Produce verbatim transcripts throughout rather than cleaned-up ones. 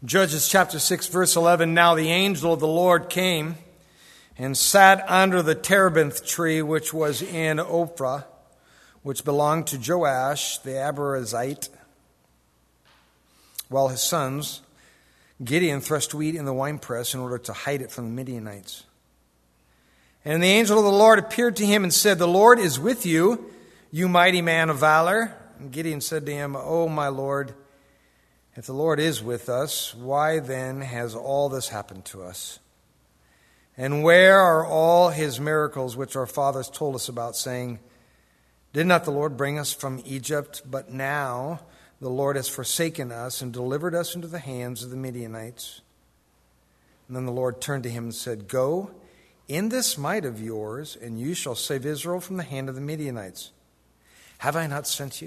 Judges chapter six, verse eleven, Now the angel of the Lord came and sat under the terebinth tree, which was in Ophrah, which belonged to Joash the Abiezrite, while his sons, Gideon, threshed wheat in the winepress in order to hide it from the Midianites. And the angel of the Lord appeared to him and said, The Lord is with you, you mighty man of valor. And Gideon said to him, O my Lord, if the Lord is with us, why then has all this happened to us? And where are all his miracles which our fathers told us about, saying, Did not the Lord bring us from Egypt? But now the Lord has forsaken us and delivered us into the hands of the Midianites. And then the Lord turned to him and said, Go in this might of yours, and you shall save Israel from the hand of the Midianites. Have I not sent you?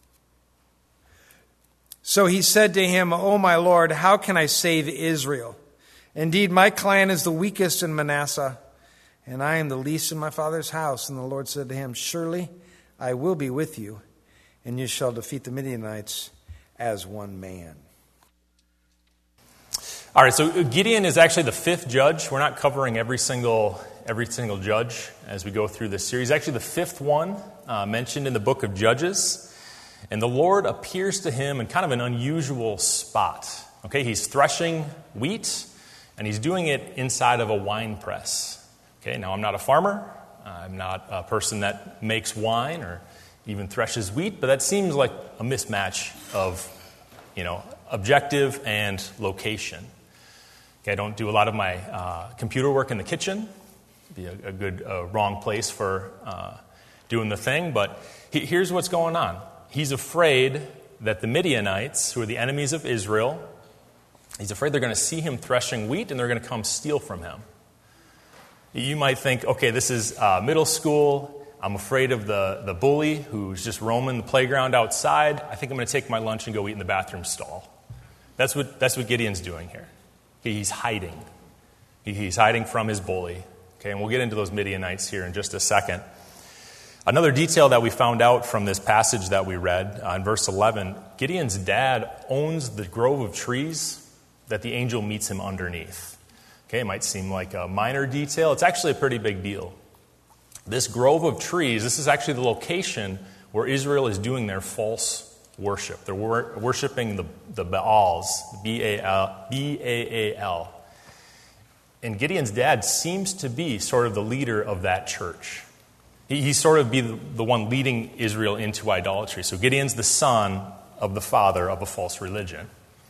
So he said to him, O my Lord, how can I save Israel? Indeed, my clan is the weakest in Manasseh, and I am the least in my father's house. And the Lord said to him, Surely I will be with you, and you shall defeat the Midianites as one man. All right, so Gideon is actually the fifth judge. We're not covering every single every single judge as we go through this series. Actually, the fifth one uh, mentioned in the book of Judges. And the Lord appears to him in kind of an unusual spot. Okay, he's threshing wheat, and he's doing it inside of a wine press. Okay, now I'm not a farmer. I'm not a person that makes wine or even threshes wheat, but that seems like a mismatch of, you know, objective and location. Okay, I don't do a lot of my uh, computer work in the kitchen. Be a, a good uh, wrong place for uh, doing the thing, but he, here's what's going on. He's afraid that the Midianites, who are the enemies of Israel, he's afraid they're going to see him threshing wheat and they're going to come steal from him. You might think, okay, this is uh, middle school. I'm afraid of the, the bully who's just roaming the playground outside. I think I'm going to take my lunch and go eat in the bathroom stall. That's what, that's what Gideon's doing here. He's hiding. He, he's hiding from his bully. Okay, and we'll get into those Midianites here in just a second. Another detail that we found out from this passage that we read uh, in verse eleven, Gideon's dad owns the grove of trees that the angel meets him underneath. Okay, it might seem like a minor detail. It's actually a pretty big deal. This grove of trees, this is actually the location where Israel is doing their false worship. They're wor- worshiping the, the Baals, B A L, B A A L. And Gideon's dad seems to be sort of the leader of that church. He's sort of be the one leading Israel into idolatry. So Gideon's the son of the father of a false religion.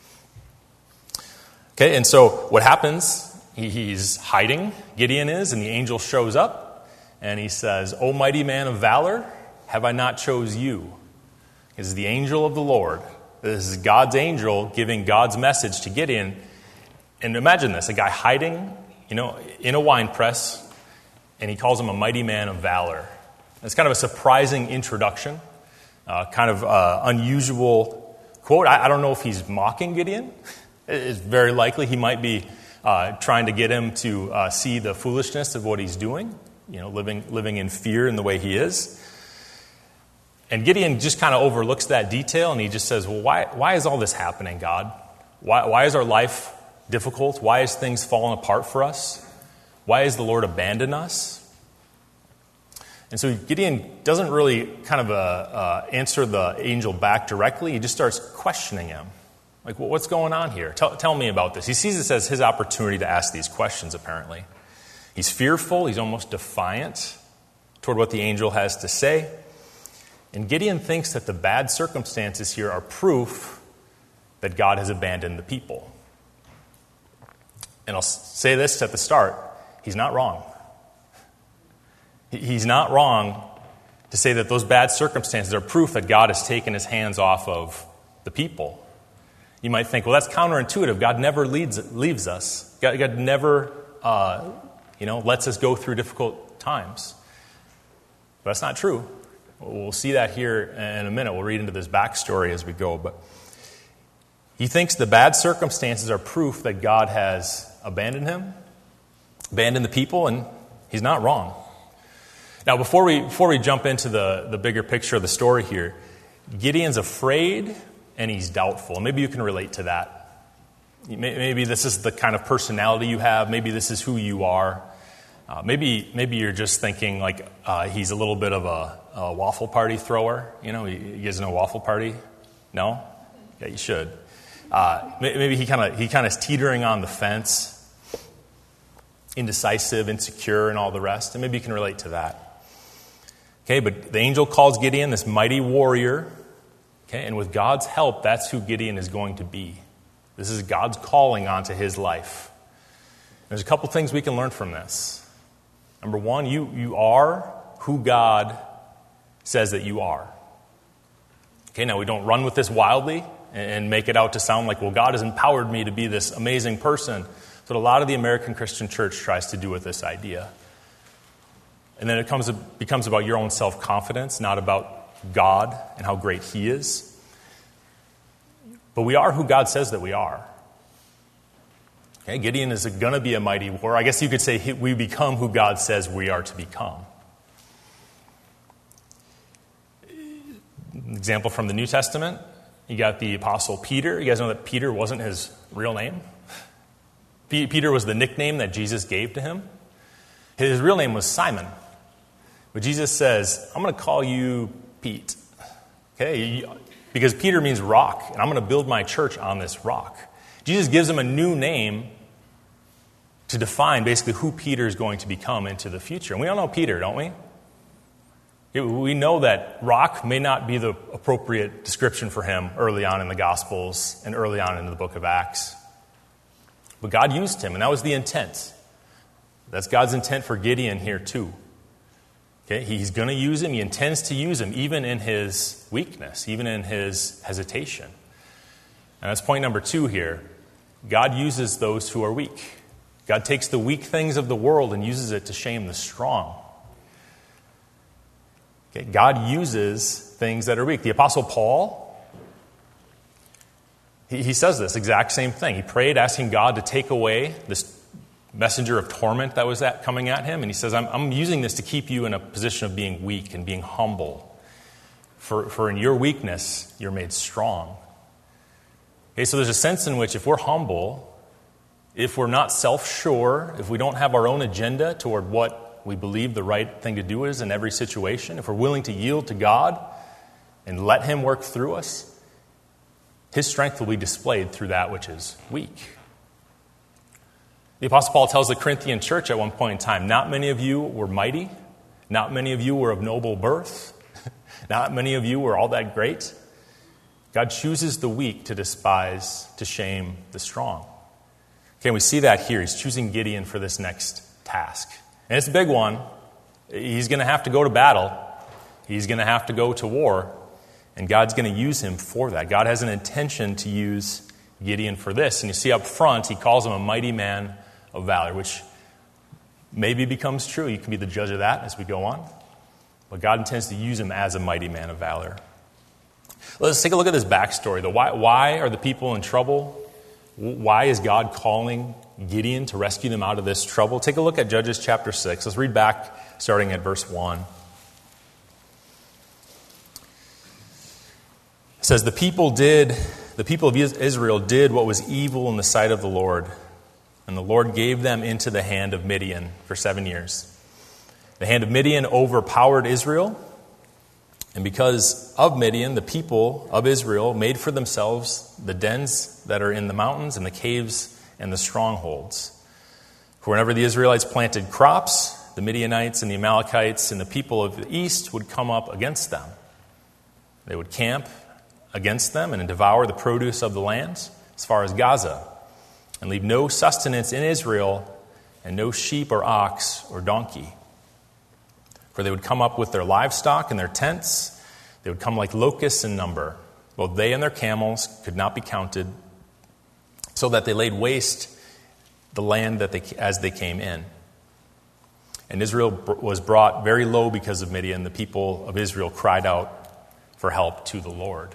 Okay, and so what happens, he's hiding, Gideon is, and the angel shows up, and he says, O mighty man of valor, have I not chose you? This is the angel of the Lord. This is God's angel giving God's message to Gideon. And imagine this, a guy hiding, you know, in a wine press, and he calls him a mighty man of valor. It's kind of a surprising introduction, uh, kind of uh, unusual quote. I, I don't know if he's mocking Gideon. It's very likely he might be uh, trying to get him to uh, see the foolishness of what he's doing, you know, living living in fear in the way he is. And Gideon just kind of overlooks that detail, and he just says, well, why, why is all this happening, God? Why, why is our life difficult? Why is things falling apart for us? Why has the Lord abandoned us? And so Gideon doesn't really kind of uh, uh, answer the angel back directly. He just starts questioning him. Like, well, what's going on here? Tell, tell me about this. He sees this as his opportunity to ask these questions, apparently. He's fearful. He's almost defiant toward what the angel has to say. And Gideon thinks that the bad circumstances here are proof that God has abandoned the people. And I'll say this at the start. He's not wrong. He's not wrong to say that those bad circumstances are proof that God has taken his hands off of the people. You might think, well, that's counterintuitive. God never leads, leaves us. God, God never, uh, you know, lets us go through difficult times. But that's not true. We'll see that here in a minute. We'll read into this backstory as we go. But he thinks the bad circumstances are proof that God has abandoned him, abandoned the people, and he's not wrong. Now, before we before we jump into the, the bigger picture of the story here, Gideon's afraid and he's doubtful. Maybe you can relate to that. Maybe this is the kind of personality you have. Maybe this is who you are. Uh, maybe maybe you're just thinking like uh, he's a little bit of a, a waffle party thrower. You know, you, you guys know waffle party? No? Yeah, you should. Uh, maybe he kind of he kind of is teetering on the fence, indecisive, insecure, and all the rest. And maybe you can relate to that. Okay, but the angel calls Gideon this mighty warrior. Okay, and with God's help, that's who Gideon is going to be. This is God's calling onto his life. There's a couple things we can learn from this. Number one, you, you are who God says that you are. Okay, now we don't run with this wildly and make it out to sound like, well, God has empowered me to be this amazing person. That's what a lot of the American Christian church tries to do with this idea. And then it comes, becomes about your own self-confidence, not about God and how great he is. But we are who God says that we are. Okay, Gideon is going to be a mighty warrior. I guess you could say we become who God says we are to become. An example from the New Testament, you got the Apostle Peter. You guys know that Peter wasn't his real name? Peter was the nickname that Jesus gave to him. His real name was Simon. But Jesus says, I'm going to call you Pete. Okay, because Peter means rock, and I'm going to build my church on this rock. Jesus gives him a new name to define basically who Peter is going to become into the future. And we all know Peter, don't we? We know that rock may not be the appropriate description for him early on in the Gospels and early on in the book of Acts. But God used him, and that was the intent. That's God's intent for Gideon here too. Okay, he's going to use him. He intends to use him even in his weakness, even in his hesitation. And that's point number two here. God uses those who are weak. God takes the weak things of the world and uses it to shame the strong. Okay, God uses things that are weak. The Apostle Paul, he, he says this exact same thing. He prayed asking God to take away this messenger of torment that was at, coming at him. And he says, I'm, I'm using this to keep you in a position of being weak and being humble. For, for in your weakness, you're made strong. Okay, so there's a sense in which if we're humble, if we're not self-sure, if we don't have our own agenda toward what we believe the right thing to do is in every situation, if we're willing to yield to God and let him work through us, his strength will be displayed through that which is weak. The Apostle Paul tells the Corinthian church at one point in time, not many of you were mighty, not many of you were of noble birth, not many of you were all that great. God chooses the weak to despise, to shame the strong. Okay, we see that here. He's choosing Gideon for this next task. And it's a big one. He's going to have to go to battle. He's going to have to go to war. And God's going to use him for that. God has an intention to use Gideon for this. And you see up front, he calls him a mighty man of valor, which maybe becomes true. You can be the judge of that as we go on. But God intends to use him as a mighty man of valor. Let's take a look at this backstory. The why, why are the people in trouble? Why is God calling Gideon to rescue them out of this trouble? Take a look at Judges chapter six. Let's read back starting at verse one. It says, the people did, the people of Israel did what was evil in the sight of the Lord, and the Lord gave them into the hand of Midian for seven years. The hand of Midian overpowered Israel, and because of Midian, the people of Israel made for themselves the dens that are in the mountains and the caves and the strongholds. For whenever the Israelites planted crops, the Midianites and the Amalekites and the people of the east would come up against them. They would camp against them and devour the produce of the land as far as Gaza, and leave no sustenance in Israel and no sheep or ox or donkey. For they would come up with their livestock and their tents. They would come like locusts in number. Both they and their camels could not be counted, so that they laid waste the land that they, as they came in. And Israel was brought very low because of Midian. The people of Israel cried out for help to the Lord.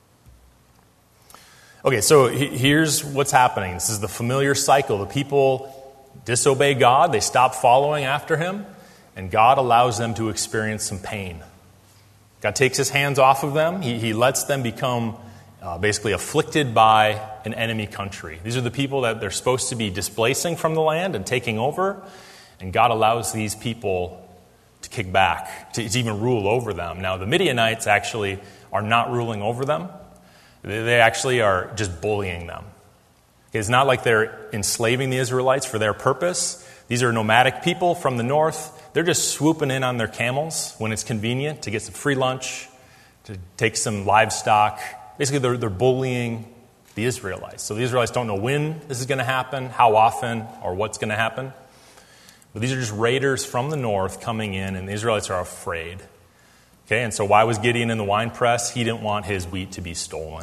Okay, so here's what's happening. This is the familiar cycle. The people disobey God. They stop following after him. And God allows them to experience some pain. God takes his hands off of them. He, he lets them become uh, basically afflicted by an enemy country. These are the people that they're supposed to be displacing from the land and taking over, and God allows these people to kick back, to, to even rule over them. Now, the Midianites actually are not ruling over them. They, they actually are just bullying them. It's not like they're enslaving the Israelites for their purpose. These are nomadic people from the north. They're just swooping in on their camels when it's convenient to get some free lunch, to take some livestock. Basically, they're, they're bullying the Israelites. So the Israelites don't know when this is going to happen, how often, or what's going to happen. But these are just raiders from the north coming in, and the Israelites are afraid. Okay, and so why was Gideon in the winepress? He didn't want his wheat to be stolen.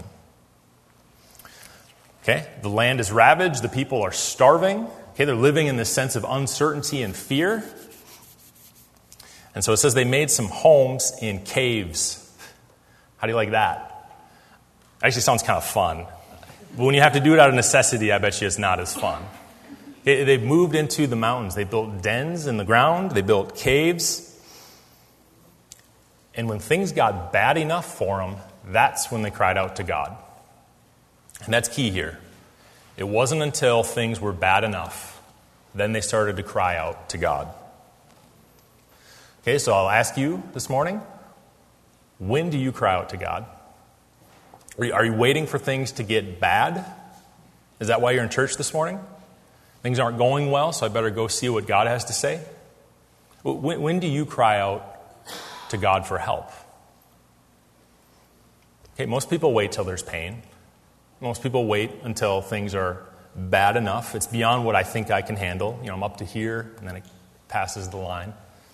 Okay, the land is ravaged. The people are starving. Okay, they're living in this sense of uncertainty and fear. And so it says they made some homes in caves. How do you like that? Actually sounds kind of fun. But when you have to do it out of necessity, I bet you it's not as fun. They, they've moved into the mountains. They built dens in the ground. They built caves. And when things got bad enough for them, that's when they cried out to God. And that's key here. It wasn't until things were bad enough, then they started to cry out to God. Okay, so I'll ask you this morning, when do you cry out to God? Are you, are you waiting for things to get bad? Is that why you're in church this morning? Things aren't going well, so I better go see what God has to say? When, when do you cry out to God for help? Okay, most people wait till there's pain. Most people wait until things are bad enough. It's beyond what I think I can handle. You know, I'm up to here, and then it passes the line.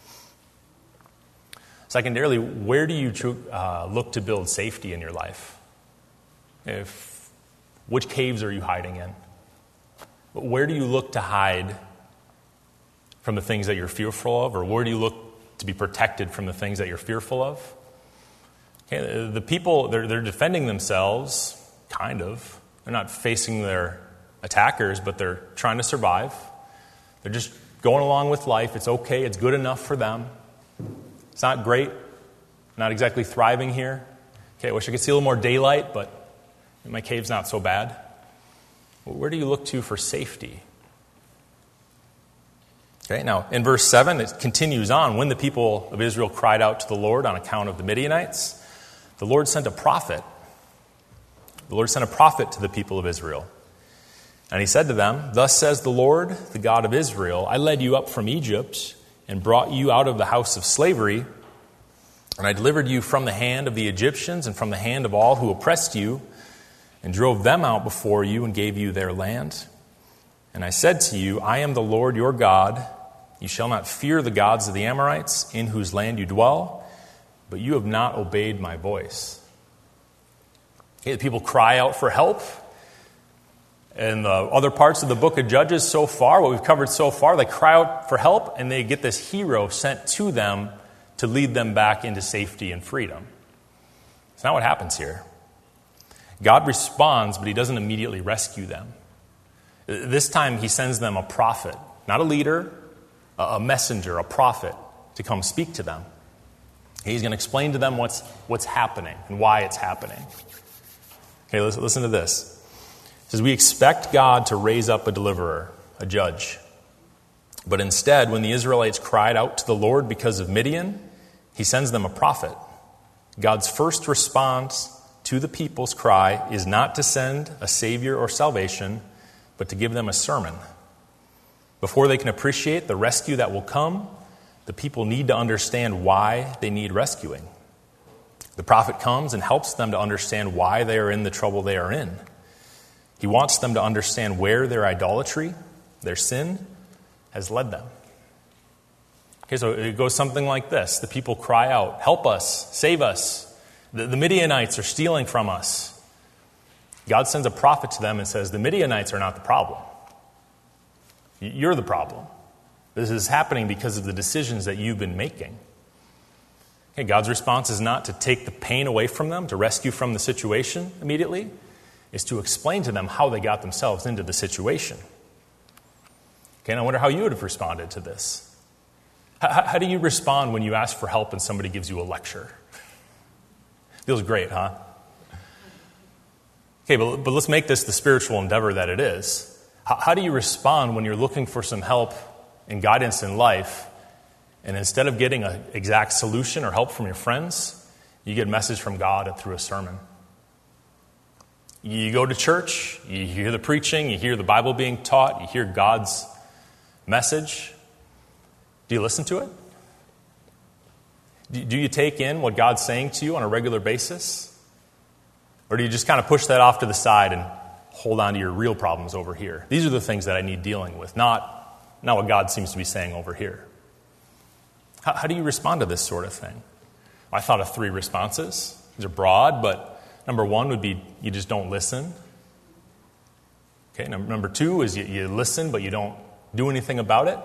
Secondarily, where do you uh, look to build safety in your life? If, which caves are you hiding in? Where do you look to hide from the things that you're fearful of? Or where do you look to be protected from the things that you're fearful of? Okay, the people, they're, they're defending themselves. Kind of. They're not facing their attackers, but they're trying to survive. They're just going along with life. It's okay. It's good enough for them. It's not great. Not exactly thriving here. Okay, I wish I could see a little more daylight, but my cave's not so bad. Where do you look to for safety? Okay, now in verse seven, it continues on. When the people of Israel cried out to the Lord on account of the Midianites, the Lord sent a prophet. The Lord sent a prophet to the people of Israel. And he said to them, "Thus says the Lord, the God of Israel, I led you up from Egypt and brought you out of the house of slavery, and I delivered you from the hand of the Egyptians and from the hand of all who oppressed you, and drove them out before you and gave you their land. And I said to you, I am the Lord your God. You shall not fear the gods of the Amorites, in whose land you dwell, but you have not obeyed my voice." Okay, the people cry out for help. In the other parts of the book of Judges so far, what we've covered so far, they cry out for help, and they get this hero sent to them to lead them back into safety and freedom. It's not what happens here. God responds, but he doesn't immediately rescue them. This time he sends them a prophet, not a leader, a messenger, a prophet, to come speak to them. He's going to explain to them what's, what's happening and why it's happening. Okay, listen, listen to this. It says, we expect God to raise up a deliverer, a judge. But instead, when the Israelites cried out to the Lord because of Midian, he sends them a prophet. God's first response to the people's cry is not to send a savior or salvation, but to give them a sermon. Before they can appreciate the rescue that will come, the people need to understand why they need rescuing. The prophet comes and helps them to understand why they are in the trouble they are in. He wants them to understand where their idolatry, their sin, has led them. Okay, so it goes something like this. The people cry out, "Help us, save us. The, the Midianites are stealing from us." God sends a prophet to them and says, the Midianites are not the problem. You're the problem. This is happening because of the decisions that you've been making. Okay, God's response is not to take the pain away from them, to rescue from the situation immediately. It's to explain to them how they got themselves into the situation. Okay, and I wonder how you would have responded to this. How, how do you respond when you ask for help and somebody gives you a lecture? Feels great, huh? Okay, but, but let's make this the spiritual endeavor that it is. How, how do you respond when you're looking for some help and guidance in life, and instead of getting an exact solution or help from your friends, you get a message from God through a sermon? You go to church, you hear the preaching, you hear the Bible being taught, you hear God's message. Do you listen to it? Do you take in what God's saying to you on a regular basis? Or do you just kind of push that off to the side and hold on to your real problems over here? These are the things that I need dealing with, not, not what God seems to be saying over here. How, how do you respond to this sort of thing? I thought of three responses. These are broad, but number one would be you just don't listen. Okay, number, number two is you, you listen, but you don't do anything about it.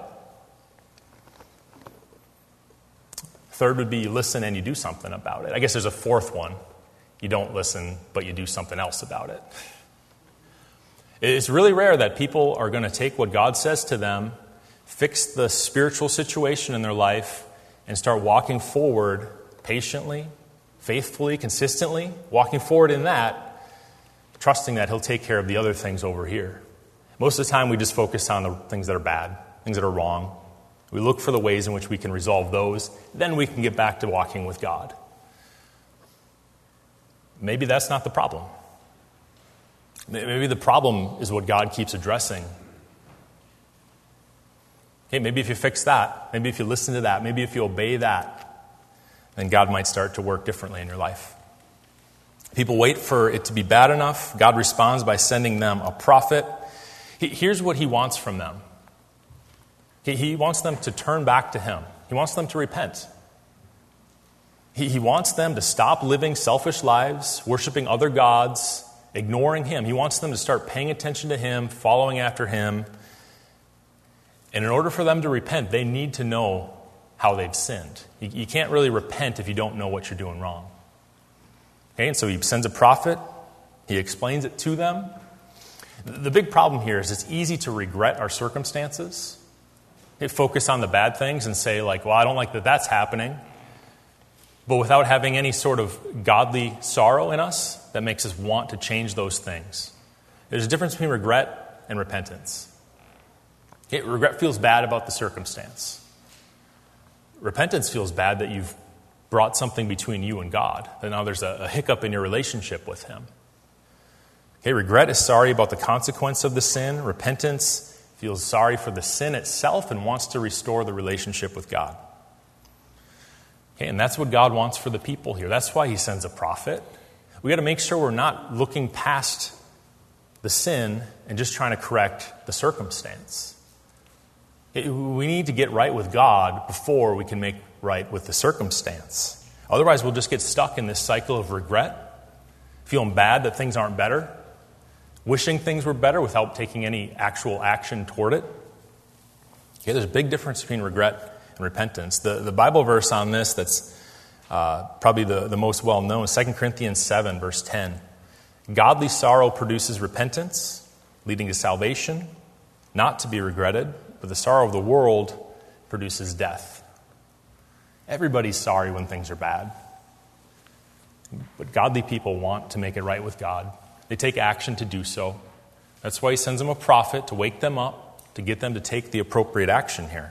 Third would be you listen and you do something about it. I guess there's a fourth one. You don't listen, but you do something else about it. It's really rare that people are going to take what God says to them, fix the spiritual situation in their life, and start walking forward patiently, faithfully, consistently, walking forward in that, trusting that He'll take care of the other things over here. Most of the time, we just focus on the things that are bad, things that are wrong. We look for the ways in which we can resolve those. Then we can get back to walking with God. Maybe that's not the problem. Maybe the problem is what God keeps addressing. Okay, maybe if you fix that, maybe if you listen to that, maybe if you obey that, then God might start to work differently in your life. People wait for it to be bad enough. God responds by sending them a prophet. Here's what He wants from them. He wants them to turn back to Him. He wants them to repent. He wants them to stop living selfish lives, worshiping other gods, ignoring Him. He wants them to start paying attention to Him, following after Him. And in order for them to repent, they need to know how they've sinned. You can't really repent if you don't know what you're doing wrong. Okay, and so He sends a prophet. He explains it to them. The big problem here is it's easy to regret our circumstances. They focus on the bad things and say, like, well, I don't like that that's happening. But without having any sort of godly sorrow in us that makes us want to change those things. There's a difference between regret and repentance. Okay, regret feels bad about the circumstance. Repentance feels bad that you've brought something between you and God, that now there's a, a hiccup in your relationship with Him. Okay, regret is sorry about the consequence of the sin. Repentance feels sorry for the sin itself and wants to restore the relationship with God. Okay, and that's what God wants for the people here. That's why He sends a prophet. We got to make sure we're not looking past the sin and just trying to correct the circumstance. We need to get right with God before we can make right with the circumstance. Otherwise, we'll just get stuck in this cycle of regret, feeling bad that things aren't better, wishing things were better without taking any actual action toward it. Okay, there's a big difference between regret and repentance. The, the Bible verse on this that's uh, probably the, the most well-known is Second Corinthians seven, verse ten. Godly sorrow produces repentance, leading to salvation, not to be regretted, but the sorrow of the world produces death. Everybody's sorry when things are bad. But godly people want to make it right with God. They take action to do so. That's why He sends them a prophet to wake them up, to get them to take the appropriate action here.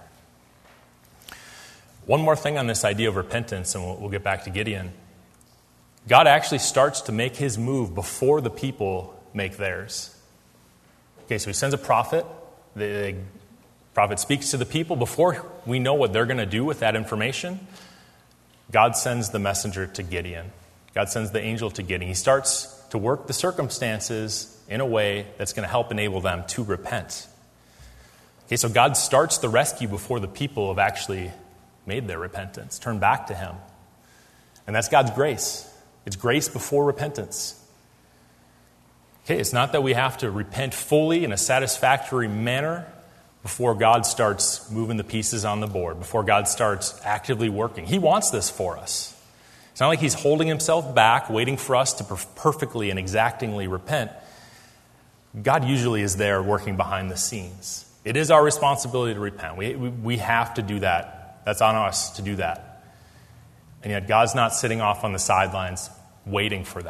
One more thing on this idea of repentance, and we'll, we'll get back to Gideon. God actually starts to make His move before the people make theirs. Okay, so He sends a prophet. The prophet speaks to the people. Before we know what they're going to do with that information, God sends the messenger to Gideon. God sends the angel to Gideon. He starts to work the circumstances in a way that's going to help enable them to repent. Okay, so God starts the rescue before the people have actually made their repentance, turned back to Him. And that's God's grace. It's grace before repentance. Okay, it's not that we have to repent fully in a satisfactory manner before God starts moving the pieces on the board, before God starts actively working. He wants this for us. It's not like He's holding Himself back, waiting for us to perfectly and exactingly repent. God usually is there working behind the scenes. It is our responsibility to repent. We, we, we have to do that. That's on us to do that. And yet God's not sitting off on the sidelines waiting for that.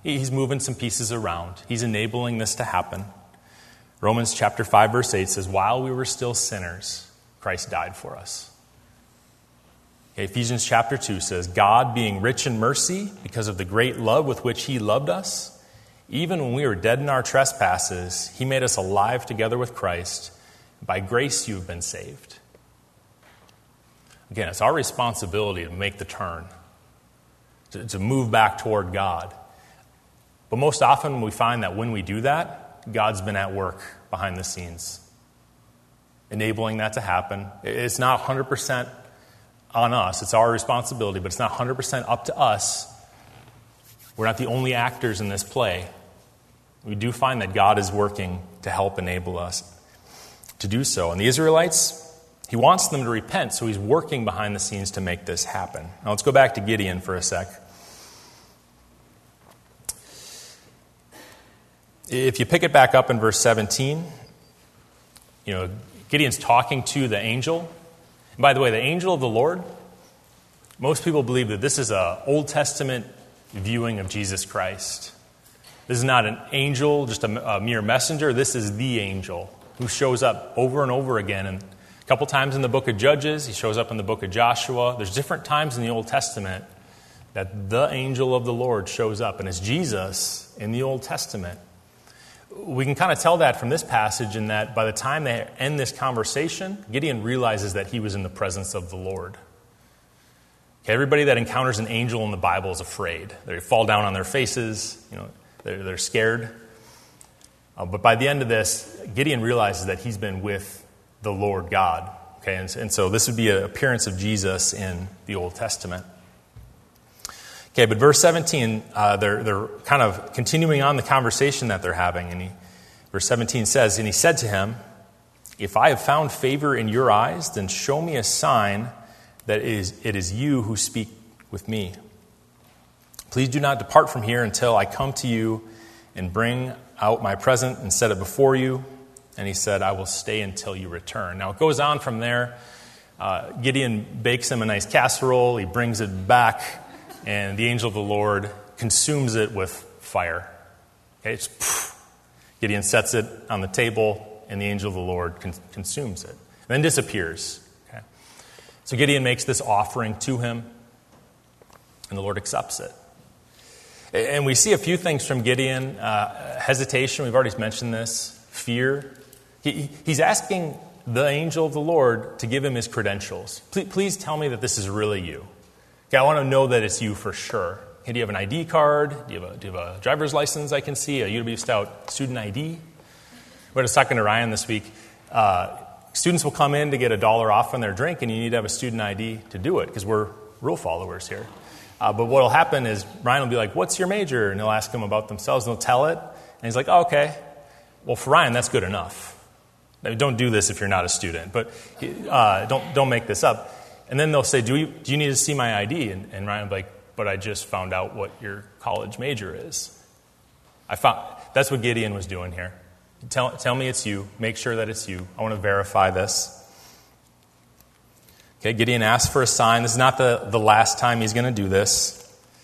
He's moving some pieces around. He's enabling this to happen. Romans chapter five, verse eight says, while we were still sinners, Christ died for us. Okay, Ephesians chapter two says, God, being rich in mercy, because of the great love with which he loved us, even when we were dead in our trespasses, he made us alive together with Christ. By grace you have been saved. Again, it's our responsibility to make the turn, to, to move back toward God. But most often we find that when we do that, God's been at work behind the scenes, enabling that to happen. It's not one hundred percent on us. It's our responsibility, but it's not one hundred percent up to us. We're not the only actors in this play. We do find that God is working to help enable us to do so. And the Israelites, he wants them to repent, so he's working behind the scenes to make this happen. Now let's go back to Gideon for a sec. If you pick it back up in verse seventeen, you know, Gideon's talking to the angel. And by the way, the angel of the Lord, most people believe that this is an Old Testament viewing of Jesus Christ. This is not an angel, just a, a mere messenger. This is the angel who shows up over and over again. And a couple times in the book of Judges, he shows up in the book of Joshua. There's different times in the Old Testament that the angel of the Lord shows up. And it's Jesus in the Old Testament. We can kind of tell that from this passage in that by the time they end this conversation, Gideon realizes that he was in the presence of the Lord. Okay, everybody that encounters an angel in the Bible is afraid. They fall down on their faces, you know, they're, they're scared. Uh, but by the end of this, Gideon realizes that he's been with the Lord God. Okay, and, and so this would be an appearance of Jesus in the Old Testament. Okay, but verse seventeen, uh, they're they're kind of continuing on the conversation that they're having. And he, verse seventeen says, and he said to him, if I have found favor in your eyes, then show me a sign that it is, it is you who speak with me. Please do not depart from here until I come to you and bring out my present and set it before you. And he said, I will stay until you return. Now it goes on from there. Uh, Gideon bakes him a nice casserole. He brings it back. And the angel of the Lord consumes it with fire. Okay, it's, poof. Gideon sets it on the table, and the angel of the Lord con- consumes it. And then disappears. Okay. So Gideon makes this offering to him, and the Lord accepts it. And we see a few things from Gideon. Uh, hesitation, we've already mentioned this. Fear. He, he's asking the angel of the Lord to give him his credentials. Please, please tell me that this is really you. Okay, I want to know that it's you for sure. Okay, do you have an I D card? Do you have a, do you have a driver's license I can see? A U W Stout student I D? We were talking to Ryan this week. Uh, students will come in to get a dollar off on their drink, and you need to have a student I D to do it because we're rule followers here. Uh, but what will happen is Ryan will be like, what's your major? And they'll ask him about themselves, and they'll tell it. And he's like, oh, okay. Well, for Ryan, that's good enough. Now, don't do this if you're not a student, but uh, don't don't make this up. And then they'll say, do you, do you need to see my I D? And, and Ryan will be like, but I just found out what your college major is. I found That's what Gideon was doing here. Tell, tell me it's you. Make sure that it's you. I want to verify this. Okay, Gideon asks for a sign. This is not the, the last time he's going to do this.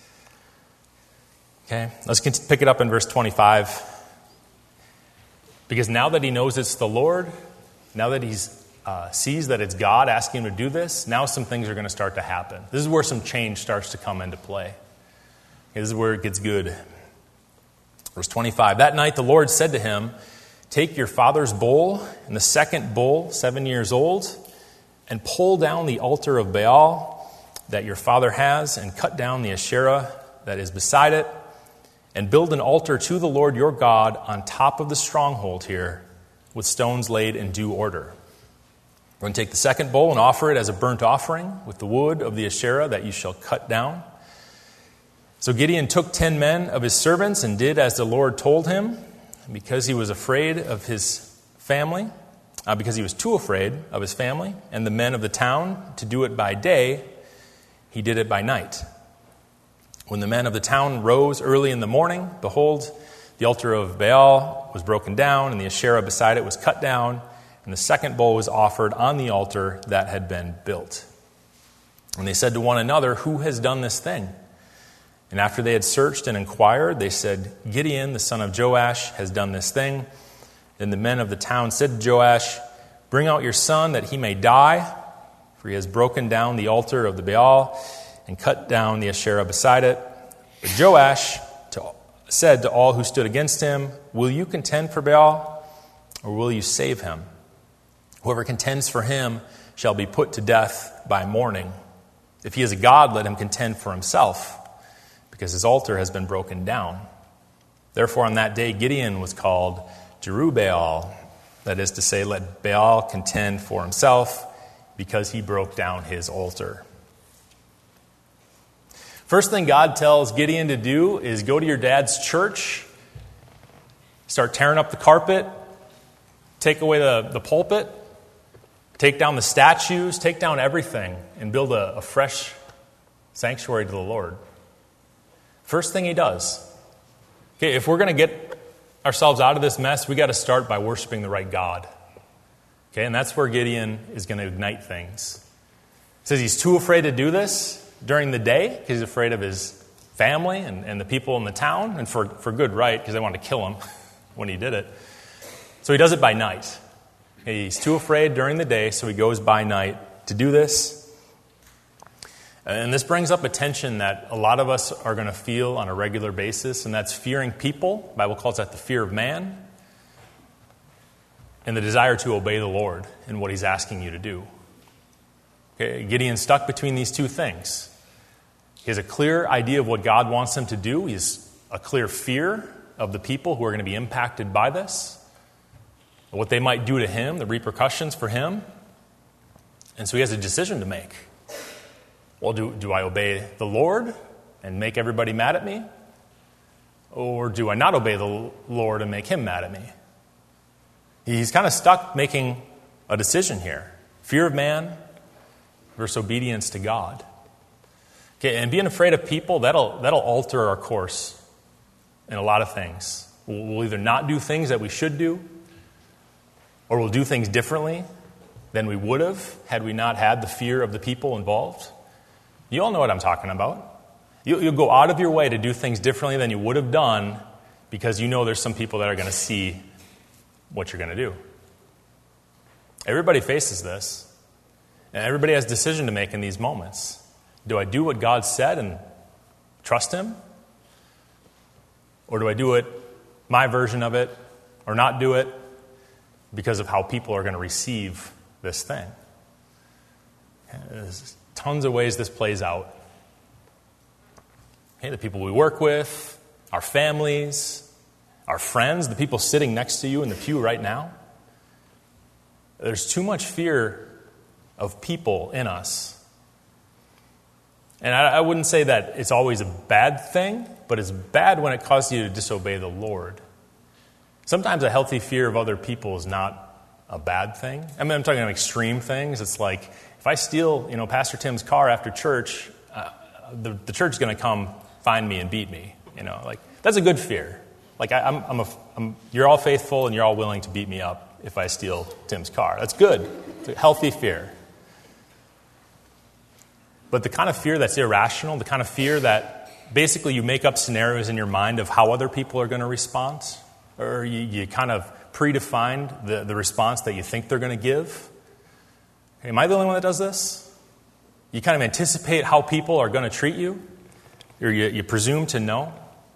Okay, let's pick it up in verse twenty-five. Because now that he knows it's the Lord, now that he's Uh, sees that it's God asking him to do this, now some things are going to start to happen. This is where some change starts to come into play. Okay, this is where it gets good. Verse twenty-five, that night the Lord said to him, take your father's bull and the second bull, seven years old, and pull down the altar of Baal that your father has, and cut down the Asherah that is beside it, and build an altar to the Lord your God on top of the stronghold here, with stones laid in due order. We're going to take the second bull and offer it as a burnt offering with the wood of the Asherah that you shall cut down. So Gideon took ten men of his servants and did as the Lord told him, because he was afraid of his family, uh, because he was too afraid of his family and the men of the town to do it by day, he did it by night. When the men of the town rose early in the morning, behold, the altar of Baal was broken down, and the Asherah beside it was cut down, and the second bull was offered on the altar that had been built. And they said to one another, who has done this thing? And after they had searched and inquired, they said, Gideon, the son of Joash, has done this thing. Then the men of the town said to Joash, bring out your son that he may die, for he has broken down the altar of the Baal and cut down the Asherah beside it. But Joash to, said to all who stood against him, will you contend for Baal, or will you save him? Whoever contends for him shall be put to death by morning. If he is a god, let him contend for himself, because his altar has been broken down. Therefore on that day Gideon was called Jerubbaal, that is to say, let Baal contend for himself, because he broke down his altar. First thing God tells Gideon to do is go to your dad's church, start tearing up the carpet, take away the, the pulpit, take down the statues, take down everything, and build a, a fresh sanctuary to the Lord. First thing he does. Okay, if we're going to get ourselves out of this mess, we got to start by worshiping the right God. Okay, and that's where Gideon is going to ignite things. He says he's too afraid to do this during the day because he's afraid of his family and, and the people in the town, and for, for good right, because they wanted to kill him when he did it. So he does it by night. Okay, he's too afraid during the day, so he goes by night to do this. And this brings up a tension that a lot of us are going to feel on a regular basis, and that's fearing people. The Bible calls that the fear of man, and the desire to obey the Lord in what he's asking you to do. Okay, Gideon's stuck between these two things. He has a clear idea of what God wants him to do. He has a clear fear of the people who are going to be impacted by this, what they might do to him, the repercussions for him. And so he has a decision to make. Well, do, do I obey the Lord and make everybody mad at me? Or do I not obey the Lord and make him mad at me? He's kind of stuck making a decision here. Fear of man versus obedience to God. Okay, and being afraid of people, that'll, that'll alter our course in a lot of things. We'll, we'll either not do things that we should do, or we'll do things differently than we would have had we not had the fear of the people involved. You all know what I'm talking about. You, you'll go out of your way to do things differently than you would have done because you know there's some people that are going to see what you're going to do. Everybody faces this. And everybody has a decision to make in these moments. Do I do what God said and trust him? Or do I do it, my version of it, or not do it because of how people are going to receive this thing? There's tons of ways this plays out. Okay, the people we work with, our families, our friends, the people sitting next to you in the pew right now. There's too much fear of people in us. And I, I wouldn't say that it's always a bad thing, but it's bad when it causes you to disobey the Lord. Sometimes a healthy fear of other people is not a bad thing. I mean, I'm talking about extreme things. It's like, if I steal, you know, Pastor Tim's car after church, uh, the, the church is going to come find me and beat me. You know, like, that's a good fear. Like, I, I'm, I'm a, I'm, you're all faithful and you're all willing to beat me up if I steal Tim's car. That's good. It's a healthy fear. But the kind of fear that's irrational, the kind of fear that basically you make up scenarios in your mind of how other people are going to respond, or you, you kind of predefined the, the response that you think they're going to give. Okay, am I the only one that does this? You kind of anticipate how people are going to treat you, or you, you presume to know.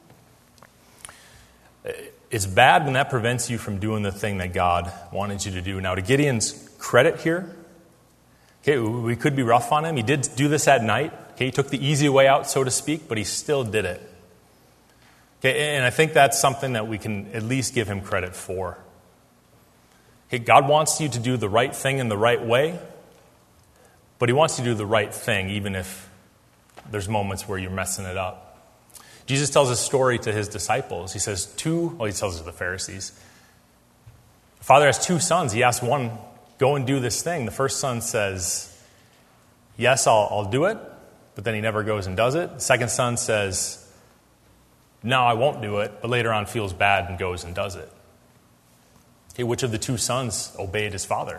It's bad when that prevents you from doing the thing that God wanted you to do. Now, to Gideon's credit here, okay, we could be rough on him. He did do this at night. Okay, he took the easy way out, so to speak, but he still did it. Okay, and I think that's something that we can at least give him credit for. Okay, God wants you to do the right thing in the right way, but he wants you to do the right thing even if there's moments where you're messing it up. Jesus tells a story to his disciples. He says two, well, he tells it to the Pharisees. The father has two sons. He asks one, go and do this thing. The first son says, yes, I'll, I'll do it, but then he never goes and does it. The second son says, no, I won't do it, but later on feels bad and goes and does it. Okay, which of the two sons obeyed his father?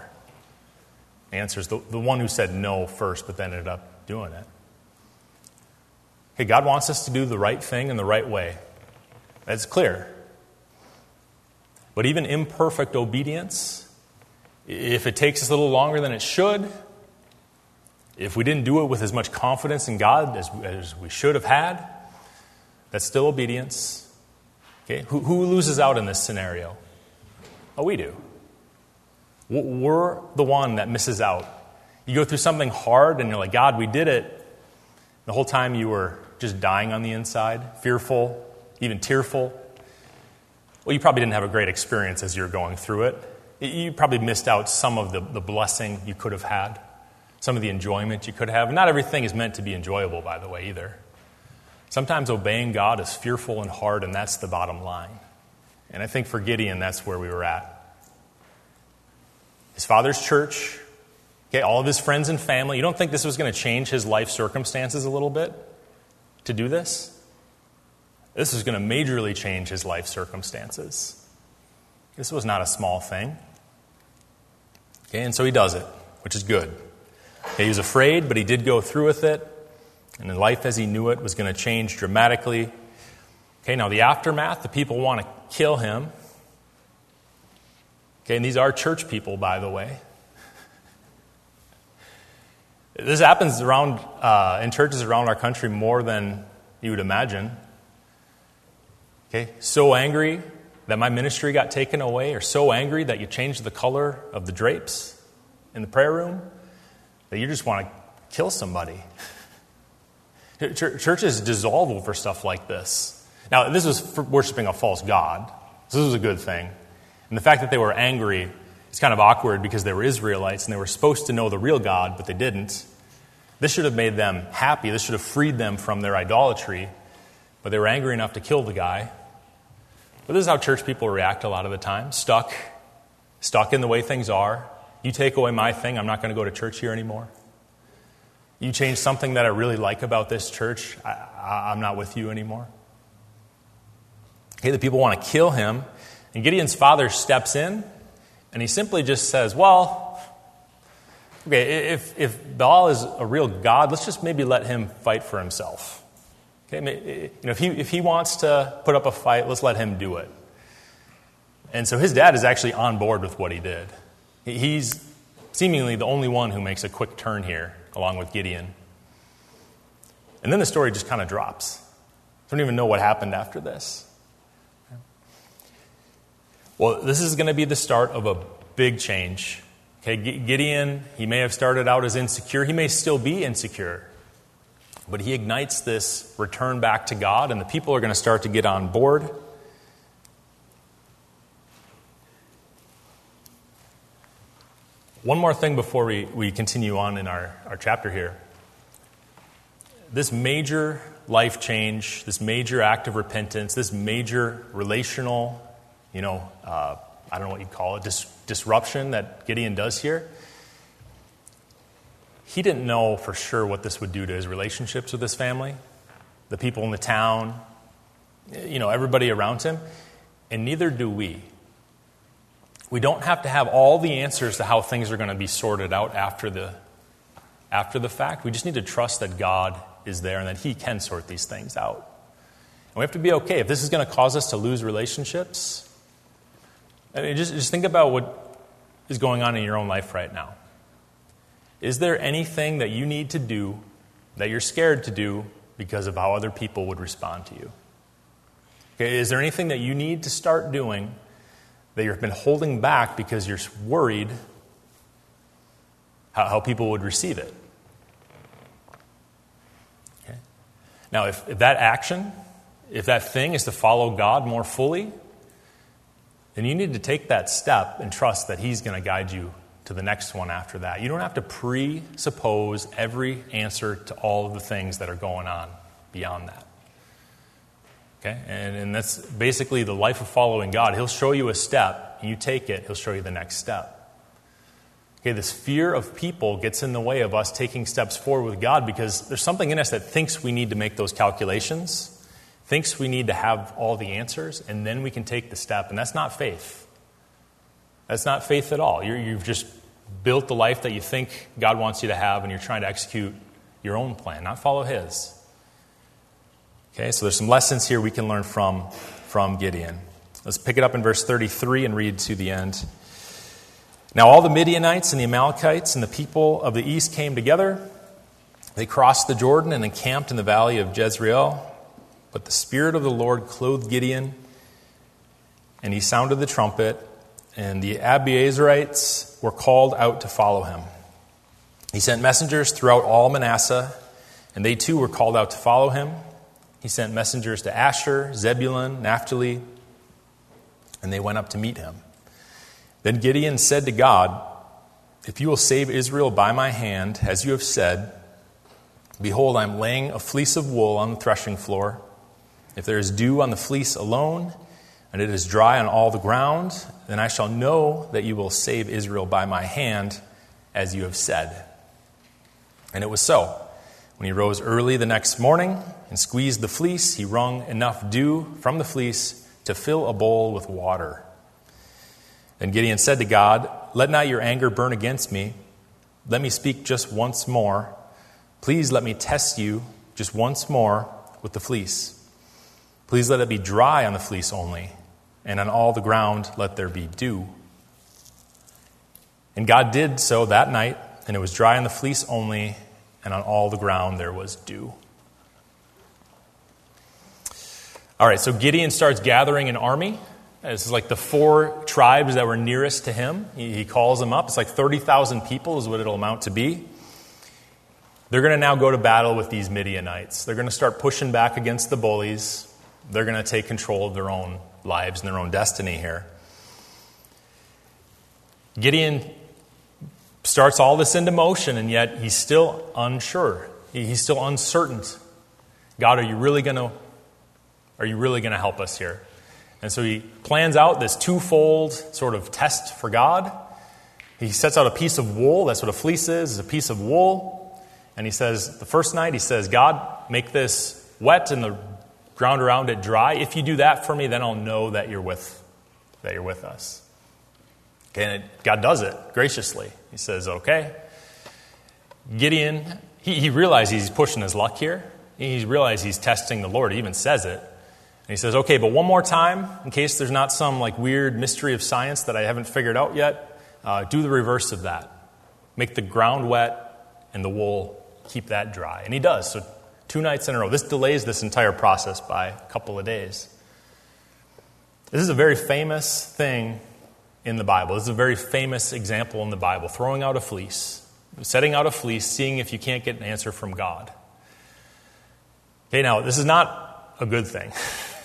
The answer is the, the one who said no first, but then ended up doing it. Okay, God wants us to do the right thing in the right way. That's clear. But even imperfect obedience, if it takes us a little longer than it should, if we didn't do it with as much confidence in God as, as we should have had, that's still obedience. Okay, who, who loses out in this scenario? Oh, we do. We're the one that misses out. You go through something hard and you're like, God, we did it. The whole time you were just dying on the inside, fearful, even tearful. Well, you probably didn't have a great experience as you were going through it. You probably missed out some of the, the blessing you could have had, some of the enjoyment you could have. Not everything is meant to be enjoyable, by the way, either. Sometimes obeying God is fearful and hard, and that's the bottom line. And I think for Gideon, that's where we were at. His father's church, okay, all of his friends and family. You don't think this was going to change his life circumstances a little bit to do this? This is going to majorly change his life circumstances. This was not a small thing. Okay, and so he does it, which is good. Okay, he was afraid, but he did go through with it. And then life as he knew it was going to change dramatically. Okay, now the aftermath, the people want to kill him. Okay, and these are church people, by the way. This happens around uh, in churches around our country more than you would imagine. Okay, so angry that my ministry got taken away, or so angry that you changed the color of the drapes in the prayer room, that you just want to kill somebody. Churches dissolve over stuff like this. Now, this was for worshiping a false god, so this was a good thing. And the fact that they were angry is kind of awkward because they were Israelites and they were supposed to know the real God, but they didn't. This should have made them happy. This should have freed them from their idolatry, but they were angry enough to kill the guy. But this is how church people react a lot of the time. Stuck. Stuck in the way things are. You take away my thing, I'm not going to go to church here anymore. You change something that I really like about this church, I, I, I'm not with you anymore. Okay, the people want to kill him. And Gideon's father steps in, and he simply just says, well, okay, if, if Baal is a real god, let's just maybe let him fight for himself. Okay, you know, if he, if he wants to put up a fight, let's let him do it. And so his dad is actually on board with what he did. He's seemingly the only one who makes a quick turn here, along with Gideon. And then the story just kind of drops. I don't even know what happened after this. Well, this is going to be the start of a big change. Okay, Gideon, he may have started out as insecure. He may still be insecure. But he ignites this return back to God, and the people are going to start to get on board. One more thing before we, we continue on in our, our chapter here. This major life change, this major act of repentance, this major relational, you know, uh, I don't know what you'd call it, dis- disruption that Gideon does here, he didn't know for sure what this would do to his relationships with his family, the people in the town, you know, everybody around him, and neither do we. We don't have to have all the answers to how things are going to be sorted out after the, after the fact. We just need to trust that God is there and that he can sort these things out. And we have to be okay. If this is going to cause us to lose relationships, I mean, just, just think about what is going on in your own life right now. Is there anything that you need to do that you're scared to do because of how other people would respond to you? Okay, is there anything that you need to start doing that you've been holding back because you're worried how, how people would receive it? Okay. Now, if, if that action, if that thing is to follow God more fully, then you need to take that step and trust that he's going to guide you to the next one after that. You don't have to presuppose every answer to all of the things that are going on beyond that. Okay? And, and that's basically the life of following God. He'll show you a step, and you take it, he'll show you the next step. Okay, this fear of people gets in the way of us taking steps forward with God because there's something in us that thinks we need to make those calculations, thinks we need to have all the answers, and then we can take the step. And that's not faith. That's not faith at all. You're, you've just built the life that you think God wants you to have, and you're trying to execute your own plan, not follow his. Okay, so there's some lessons here we can learn from, from Gideon. Let's pick it up in verse thirty-three and read to the end. Now all the Midianites and the Amalekites and the people of the east came together. They crossed the Jordan and encamped in the valley of Jezreel. But the Spirit of the Lord clothed Gideon, and he sounded the trumpet, and the Abiezrites were called out to follow him. He sent messengers throughout all Manasseh, and they too were called out to follow him. He sent messengers to Asher, Zebulun, Naphtali, and they went up to meet him. Then Gideon said to God, "If you will save Israel by my hand, as you have said, behold, I am laying a fleece of wool on the threshing floor. If there is dew on the fleece alone, and it is dry on all the ground, then I shall know that you will save Israel by my hand, as you have said." And it was so. When he rose early the next morning and squeezed the fleece, he wrung enough dew from the fleece to fill a bowl with water. Then Gideon said to God, "Let not your anger burn against me. Let me speak just once more. Please let me test you just once more with the fleece. Please let it be dry on the fleece only, and on all the ground let there be dew." And God did so that night, and it was dry on the fleece only, and on all the ground there was dew. All right, so Gideon starts gathering an army. This is like the four tribes that were nearest to him. He, he calls them up. It's like thirty thousand people is what it'll amount to be. They're going to now go to battle with these Midianites. They're going to start pushing back against the bullies. They're going to take control of their own lives and their own destiny here. Gideon starts all this into motion, and yet he's still unsure. He's still uncertain. God, are you really going to, are you really going to help us here? And so he plans out this twofold sort of test for God. He sets out a piece of wool. That's what a fleece is, is a piece of wool. And he says, the first night, he says, "God, make this wet and the ground around it dry. If you do that for me, then I'll know that you're with, that you're with us." Okay, and it, God does it graciously. He says, okay. Gideon, he, he realizes he's pushing his luck here. He realizes he's testing the Lord. He even says it. And he says, okay, but one more time, in case there's not some like weird mystery of science that I haven't figured out yet, uh, do the reverse of that. Make the ground wet and the wool, keep that dry. And he does. So two nights in a row. This delays this entire process by a couple of days. This is a very famous thing in the Bible. This is a very famous example in the Bible. Throwing out a fleece. Setting out a fleece, seeing if you can't get an answer from God. Okay, now, this is not a good thing.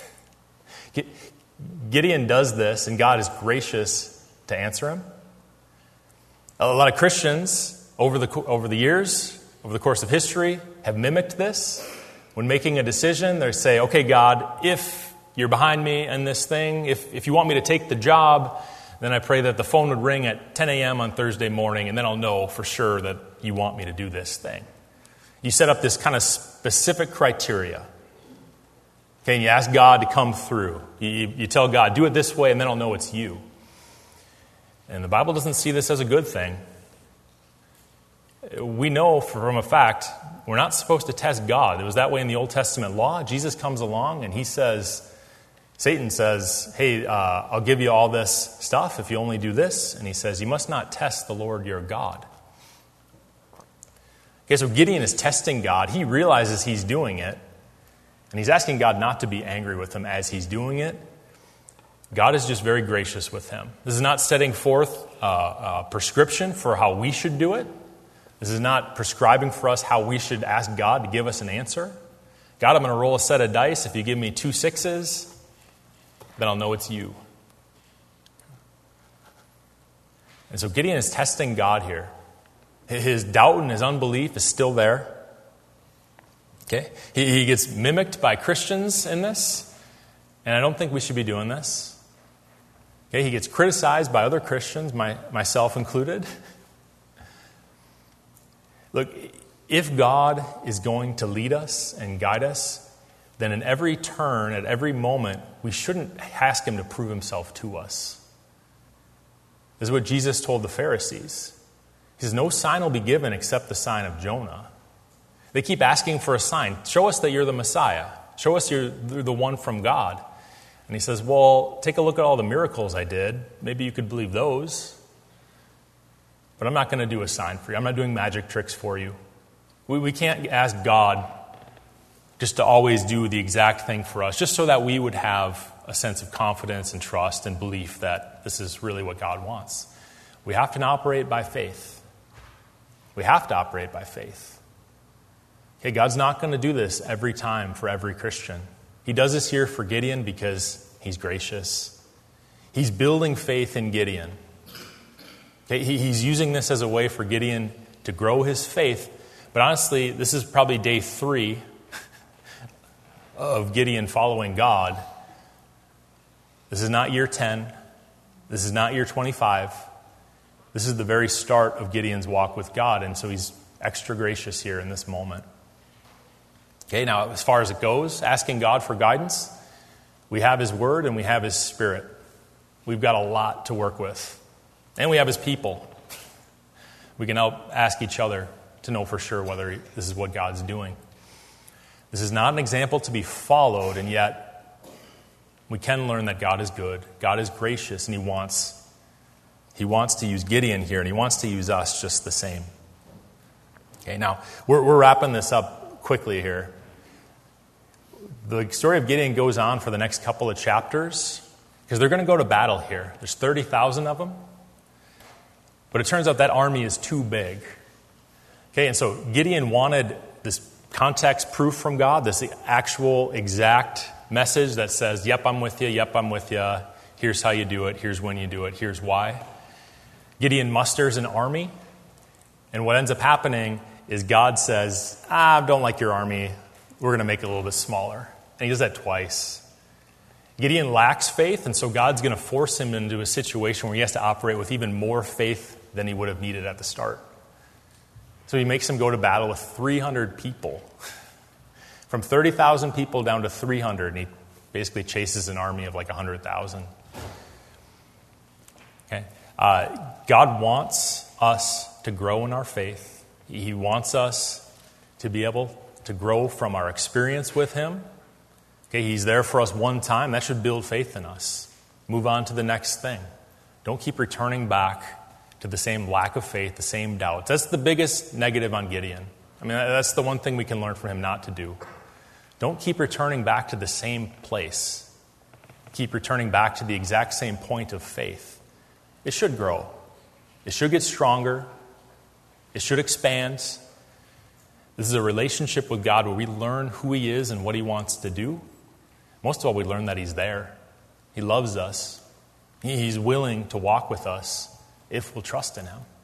Gideon does this, and God is gracious to answer him. A lot of Christians, over the over the years, over the course of history, have mimicked this. When making a decision, they say, okay, God, if you're behind me in this thing, if, if you want me to take the job, then I pray that the phone would ring at ten a.m. on Thursday morning, and then I'll know for sure that you want me to do this thing. You set up this kind of specific criteria. Okay, and you ask God to come through. You, you tell God, do it this way, and then I'll know it's you. And the Bible doesn't see this as a good thing. We know from a fact, we're not supposed to test God. It was that way in the Old Testament law. Jesus comes along, and he says, Satan says, hey, uh, I'll give you all this stuff if you only do this. And he says, you must not test the Lord your God. Okay, so Gideon is testing God. He realizes he's doing it. And he's asking God not to be angry with him as he's doing it. God is just very gracious with him. This is not setting forth a, a prescription for how we should do it. This is not prescribing for us how we should ask God to give us an answer. God, I'm going to roll a set of dice. If you give me two sixes, then I'll know it's you. And so Gideon is testing God here. His doubt and his unbelief is still there. Okay? He, he gets mimicked by Christians in this, and I don't think we should be doing this. Okay? He gets criticized by other Christians, my, myself included. Look, if God is going to lead us and guide us, then in every turn, at every moment, we shouldn't ask him to prove himself to us. This is what Jesus told the Pharisees. He says, no sign will be given except the sign of Jonah. They keep asking for a sign. Show us that you're the Messiah. Show us you're the one from God. And he says, well, take a look at all the miracles I did. Maybe you could believe those. But I'm not going to do a sign for you. I'm not doing magic tricks for you. We, we can't ask God just to always do the exact thing for us, just so that we would have a sense of confidence and trust and belief that this is really what God wants. We have to operate by faith. We have to operate by faith. Okay, God's not going to do this every time for every Christian. He does this here for Gideon because he's gracious. He's building faith in Gideon. Okay, he, he's using this as a way for Gideon to grow his faith. But honestly, this is probably day three of Gideon following God. This is not year ten. This is not year twenty-five. This is the very start of Gideon's walk with God, and so he's extra gracious here in this moment. Okay, now as far as it goes, asking God for guidance, we have His Word and we have His Spirit. We've got a lot to work with. And we have His people. We can help ask each other to know for sure whether this is what God's doing. This is not an example to be followed, and yet we can learn that God is good, God is gracious, and He wants He wants to use Gideon here, and He wants to use us just the same. Okay, now, we're, we're wrapping this up quickly here. The story of Gideon goes on for the next couple of chapters, because they're going to go to battle here. There's thirty thousand of them. But it turns out that army is too big. Okay, and so Gideon wanted this context proof from God, this actual exact message that says, yep, I'm with you, yep, I'm with you, here's how you do it, here's when you do it, here's why. Gideon musters an army, and what ends up happening is God says, ah, I don't like your army, we're going to make it a little bit smaller. And he does that twice. Gideon lacks faith, and so God's going to force him into a situation where he has to operate with even more faith than he would have needed at the start. So he makes him go to battle with three hundred people. From thirty thousand people down to three hundred, and he basically chases an army of like one hundred thousand. Okay? Uh, God wants us to grow in our faith. He wants us to be able to grow from our experience with Him. Okay, He's there for us one time. That should build faith in us. Move on to the next thing. Don't keep returning back to the same lack of faith, the same doubts. That's the biggest negative on Gideon. I mean, that's the one thing we can learn from him not to do. Don't keep returning back to the same place. Keep returning back to the exact same point of faith. It should grow. It should get stronger. It should expand. This is a relationship with God where we learn who He is and what He wants to do. Most of all, we learn that He's there. He loves us. He's willing to walk with us if we'll trust in Him.